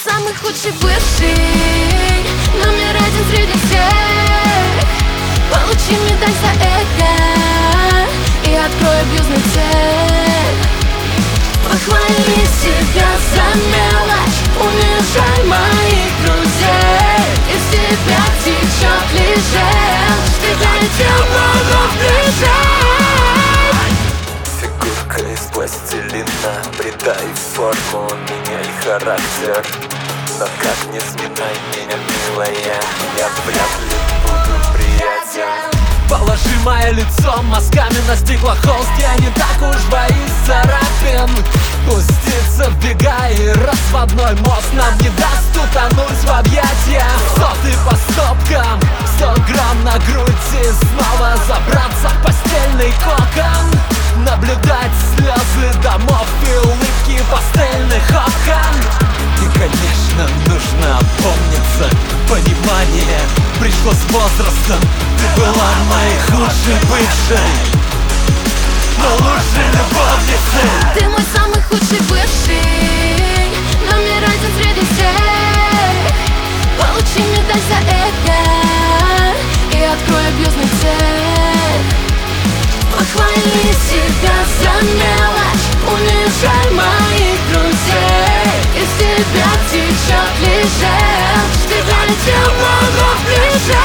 самый худший бывший, номер один среди всех. Получи медаль за это и открой абьюзный цех. Похвали себя за мелочь, унижай моих друзей. Из тебя течет лишь желчь, ты долетел много ближе. Фигурка из пластилина, придай форму, меняй характер. Но как не сминай меня, милая, я вряд ли буду приятен. Положи мое лицо мазками на стеклохолст, я не так уж боюсь царапин. Пуститься в бега и разводной мост нам не даст утонуть в объятиях. Соты по стопкам, 100 грамм на груди, снова забраться в постельный кокон. Наблюдать слезы домов и улыбки пастельных окон. И, конечно, нужно опомниться. Понимание пришло с возрастом. Ты была моей худшей бывшей, но лучшей любовницей. Ты мой самый худший бывший, номер один среди всех. Получи медаль за это и открой абьюзный цех. Похвали себя за мелочь, унижай моих друзей. Из тебя течет лишь желчь, ты долетел много ближе.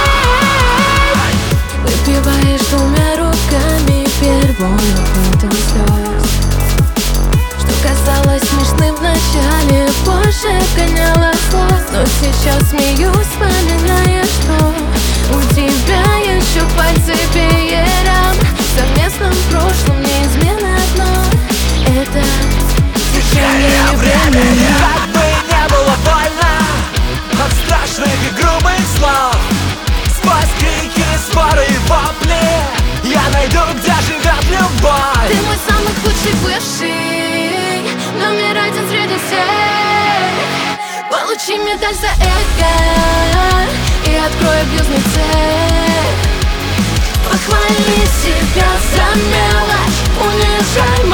Выпиваешь двумя руками первую фонтан слез. Что казалось смешным вначале, позже гоняло слез. Но сейчас смеюсь, вспоминая, что у тебя еще пальцы веером. В совместном прошлом неизменно одно — это течение времени. Как бы не было больно от страшных и грубых слов, сквозь крики, споры и вопли я найду, где живет любовь. Ты мой самый худший бывший, номер один среди всех. Получи медаль за это и открой абьюзный цех. Похвали себя за мелочь, унижай